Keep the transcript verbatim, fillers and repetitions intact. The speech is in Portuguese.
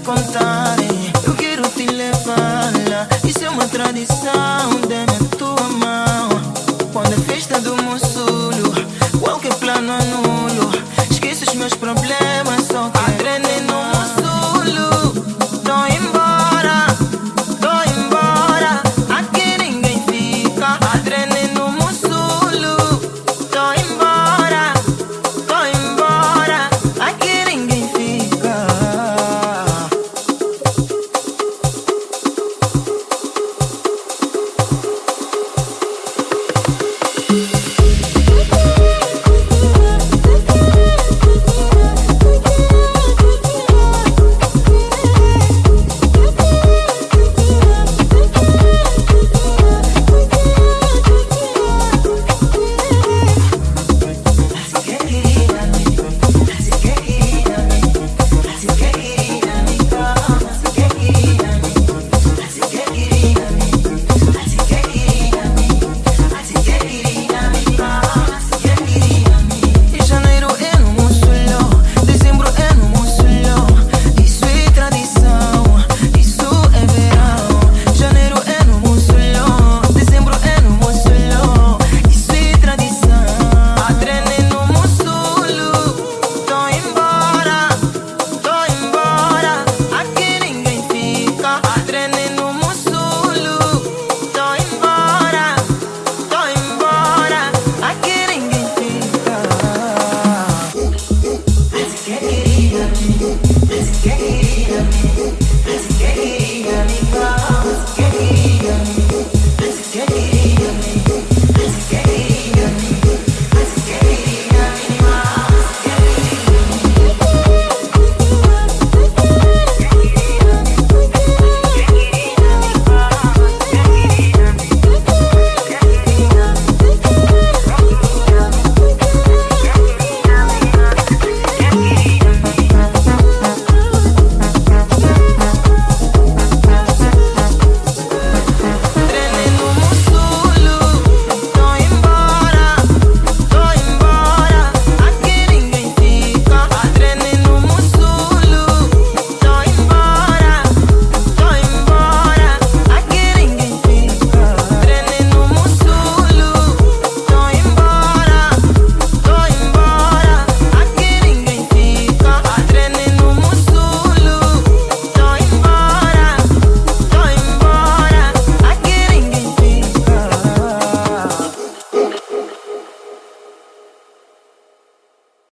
contar. Eu quero te levar lá. Isso é uma tradição, dê-me a tua mão. Quando é festa do Mussulo, qualquer plano anulo. Esqueço os meus problemas, só que adrene no Mussulo. Tô embora, tô embora. Aqui ninguém fica. Adrene no Mussulo. Tô embora, tô embora. Aqui ninguém fica. Let's get